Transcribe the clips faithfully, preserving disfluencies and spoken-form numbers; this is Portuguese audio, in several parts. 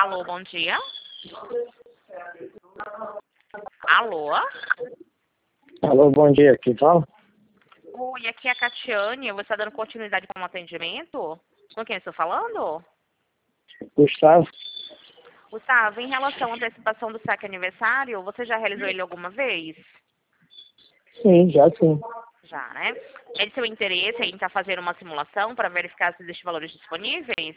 Alô, bom dia. Alô? Alô, bom dia, que tal? Oi, aqui é a Catiane. Você está dando continuidade com o atendimento? Com quem eu estou falando? Gustavo? Gustavo, em relação à antecipação do saque aniversário, você já realizou ele alguma vez? Sim, já sim. Já, né? É de seu interesse em estar fazendo uma simulação para verificar se existem valores disponíveis?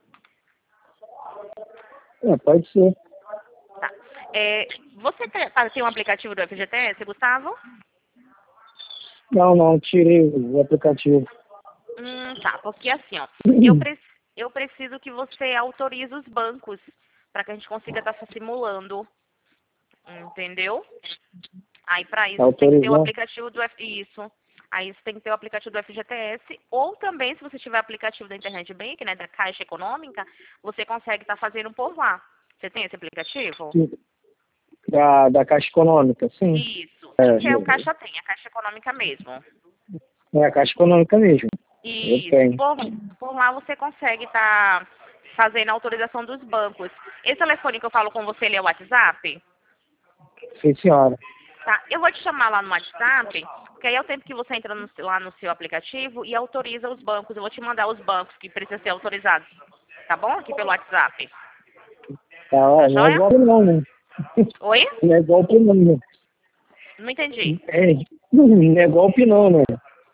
É, pode ser. Tá. É, você tem tem um aplicativo do F G T S, Gustavo? Não, não, tirei o aplicativo. Hum, tá, porque assim, ó, eu, pre eu preciso que você autorize os bancos para que a gente consiga estar simulando, entendeu? Aí, para isso, tem que ter o Autorizar? aplicativo do F... Isso. Aí, você tem que ter o aplicativo do F G T S, ou também, se você tiver aplicativo da Internet Bank, né, da Caixa Econômica, você consegue estar fazendo por lá. Você tem esse aplicativo? Sim. Da, da Caixa Econômica, sim. Isso. Que, É, que é o Caixa tem, a Caixa Econômica mesmo. é a Caixa Econômica mesmo. Eu Isso. tenho. Por, por lá você consegue estar fazendo a autorização dos bancos. Esse telefone que eu falo com você, ele é o WhatsApp? Sim, senhora. Tá, eu vou te chamar lá no WhatsApp, que aí é o tempo que você entra no- lá no seu aplicativo e autoriza os bancos. Eu vou te mandar os bancos que precisam ser autorizados, tá bom? Aqui pelo WhatsApp. Tá, ó, Tá não é joia? golpe não, né? Oi? Não é golpe não, né? Não entendi. É, não é golpe não, né?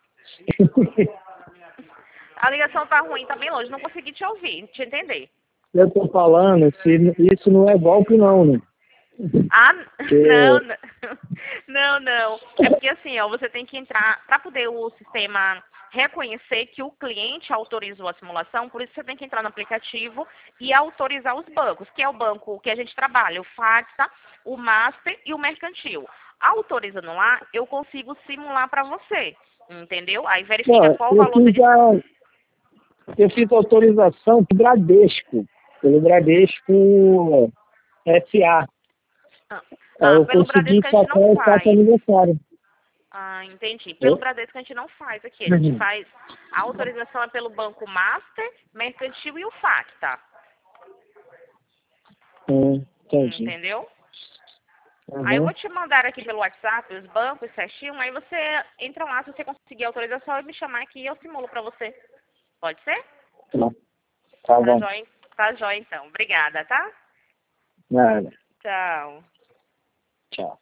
A ligação tá ruim, tá bem longe, não consegui te ouvir, te entender. Eu tô falando, se isso não é golpe não, né? Ah, não, Porque, não, não, não. É porque assim, ó, você tem que entrar, para poder o sistema reconhecer que o cliente autorizou a simulação, por isso você tem que entrar no aplicativo e autorizar os bancos, que é o banco que a gente trabalha, o FATSA, o Master e o Mercantil. Autorizando lá, eu consigo simular para você, entendeu? Aí verifica ó, qual o eu valor fiz dele. a, eu fiz autorização pro Bradesco, pelo Bradesco S A. Ah, Aí ah, eu pelo consegui Bradesco a gente sacar não o saque faz. aniversário. Ah, entendi. Pelo Eu- Bradesco a gente não faz aqui. A gente Uhum. faz a autorização é pelo Banco Master, Mercantil e o FACTA. Hum, entendi. Entendeu? Aí eu Uhum. vou te mandar aqui pelo WhatsApp os bancos certinho, aí você entra lá, se você conseguir a autorização, e me chamar aqui e eu simulo pra você. Pode ser? Tá, tá Tá bom. jóia, tá jóia então. Obrigada, tá? Nada. Tchau. Tchau.